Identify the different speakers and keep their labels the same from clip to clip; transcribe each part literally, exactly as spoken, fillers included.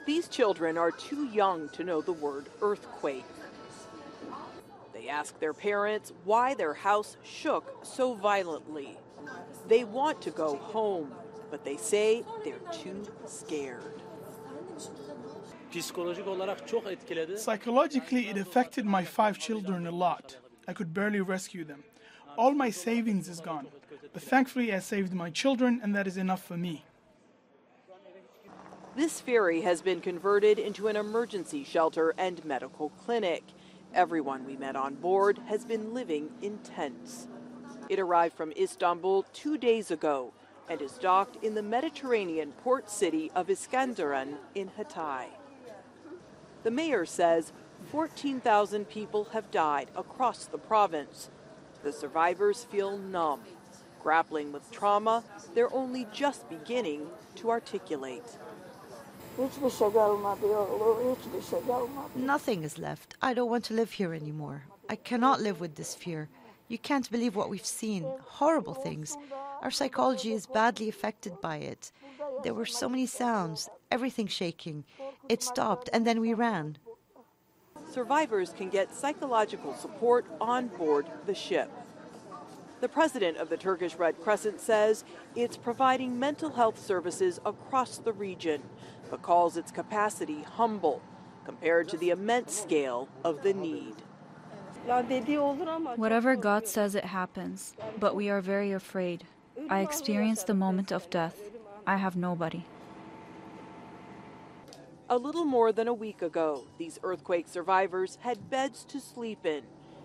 Speaker 1: These children are too young to know the word earthquake. They ask their parents why their house shook so violently. They want to go home, but they say they're too scared.
Speaker 2: Psychologically, it affected my five children a lot. I could barely rescue them. All my savings is gone. But thankfully, I saved my children, and that is enough for me.
Speaker 1: This ferry has been converted into an emergency shelter and medical clinic. Everyone we met on board has been living in tents. It arrived from Istanbul two days ago and is docked in the Mediterranean port city of Iskenderun in Hatay. The mayor says fourteen thousand people have died across the province. The survivors feel numb. Grappling with trauma, they're only just beginning to articulate.
Speaker 3: Nothing is left. I don't want to live here anymore. I cannot live with this fear. You can't believe what we've seen. Horrible things. Our psychology is badly affected by it. There were so many sounds, everything shaking. It stopped and then we ran.
Speaker 1: Survivors can get psychological support on board the ship. The president of the Turkish Red Crescent says it's providing mental health services across the region, but calls its capacity humble compared to the immense scale of the need.
Speaker 4: Whatever God says, it happens, but we are very afraid. I experienced the moment of death. I have nobody.
Speaker 1: A little more than a week ago, these earthquake survivors had beds to sleep in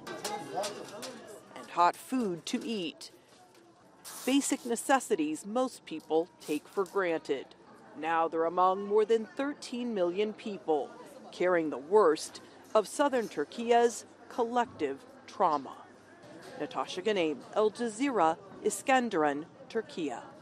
Speaker 1: and hot food to eat. Basic necessities most people take for granted. Now they're among more than thirteen million people, carrying the worst of southern Turkey's collective trauma. Natasha Ganem, Al Jazeera, Iskenderun, Turkey.